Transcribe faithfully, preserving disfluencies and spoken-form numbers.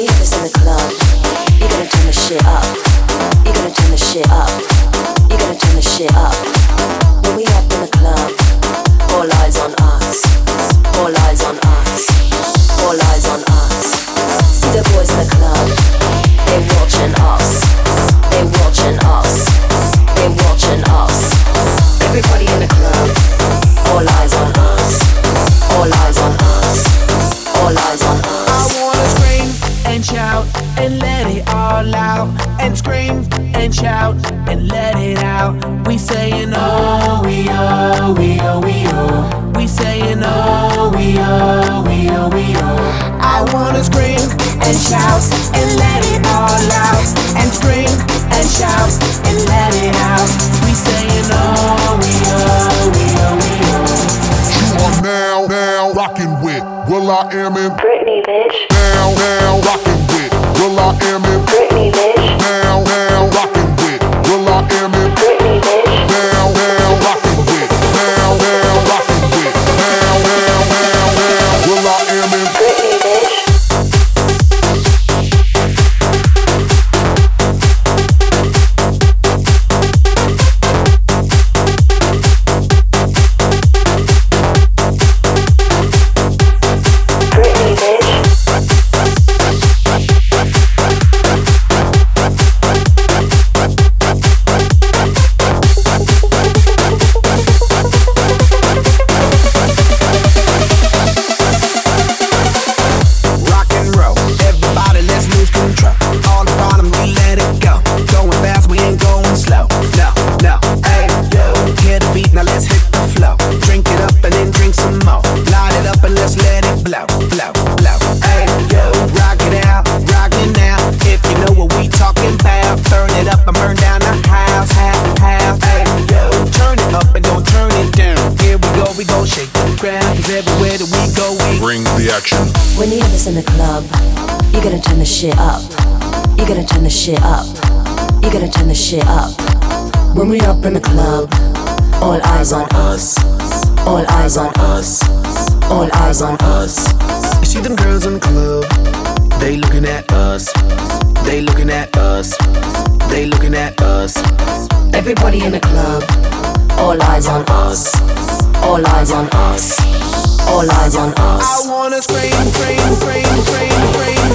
we have this in the club, you're gonna turn the shit up. You're gonna turn the shit up. You're gonna turn the shit up. When we up in the club, all eyes on us. All eyes on us. All eyes on us. See the boys in the club, they watching us. They watching us. They watching us. Everybody in the club, all eyes on us. All eyes on us. All eyes on us. I wanna scream and shout and let it all out. And scream and shout and let it out. We saying oh, we oh, we oh, we oh. We saying oh, we oh, we oh, we oh. I wanna scream and shout and let it all out. And scream and shout and let it out. We saying oh, we oh, we oh, we oh. You are now, now rocking with Will I Am in Britney, bitch. Now, now rocking with Will I Am in Britney, bitch. Now, now rocking with Will I Am in Britney, bitch. Now, now rocking with Now, now rocking with Now, now, now, now Will I Am in Britney, bitch. When you have this in the club, you're gonna turn the shit up. You're gonna turn the shit up. You're gonna turn the shit up. When we up in the club, all eyes on us. All eyes on us. All eyes on us. You see them girls in the club, they looking at us. They looking at us. They looking at us. Everybody in the club, all eyes on us. All eyes on us. All eyes on us. I wanna scream, scream, scream, scream, scream.